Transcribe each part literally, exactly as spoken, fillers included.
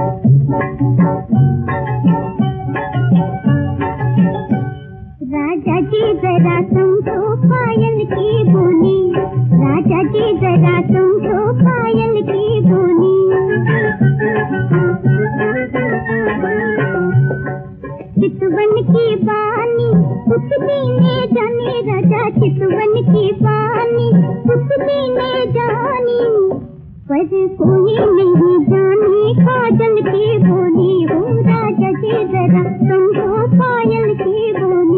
राजा जी जरा समझो पायल की बोली, राजा जी जरा समझो पायल की बोली। चितवन की बानी कुछ दीने जाने, राजा चितवन की बानी कुछ दीने जानी, पर कोई नहीं जाने काजल की बोली हो। राजा जी जरा समझो पायल की बोली।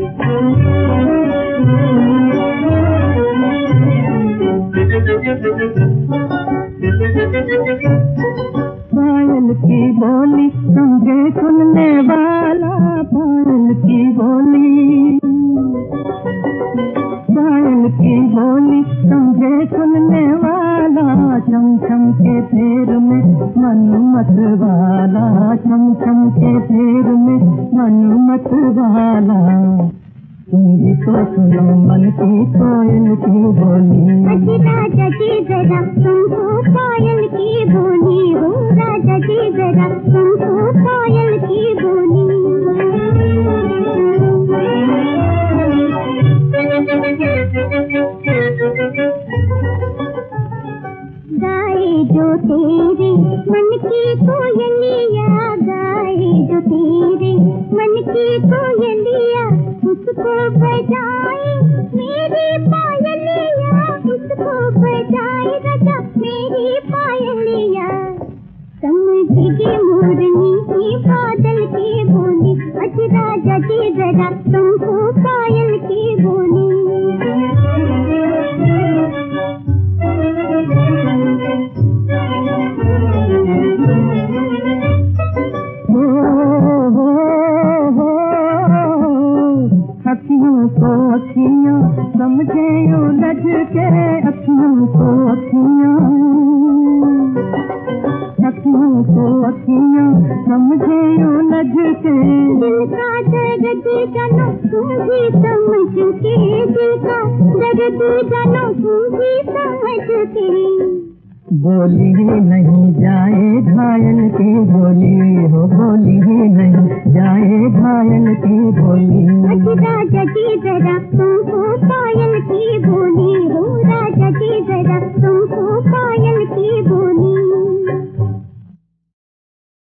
पायल की बोली समझे सुनने वाला, पायल की बोली, पायल की बोली समझे सुनने वाला, चम चम के फेर में मन मत वाला, चम चम के फेर में मन मत वाला। तुम भी तो सुनो मन की पायल की बोली। राजा जी जरा समझो पायल की बोली हो। राजा जी जरा समझो पायल की बोली। गाए जो तेरे मन की कोयलिया, गाए जो तेरे मन की कोयलिया, उसको बजाए मेरी पायलिया, उसको बजाए राजा मेरी पायलिया। समझेगी मोरनी की बादल की बोली, अज राजा जी जरा तुमको पायल की बोली। अखियों को अखियाँ समझे उलझ के, अखियों को अखियाँ, अखियों को अखियाँ समझे उलझ के। दिल का दर्द जानो तुम भी समझ के, दिल का दर्द जानो तुम भी समझ के। बोली ही नहीं जाए घायल की बोली हो, बोली ही नहीं जाए घायल की बोली। राजा जी जरा तुमको पायल की बोली हो। राजा जी जरा तुमको पायल की बोली।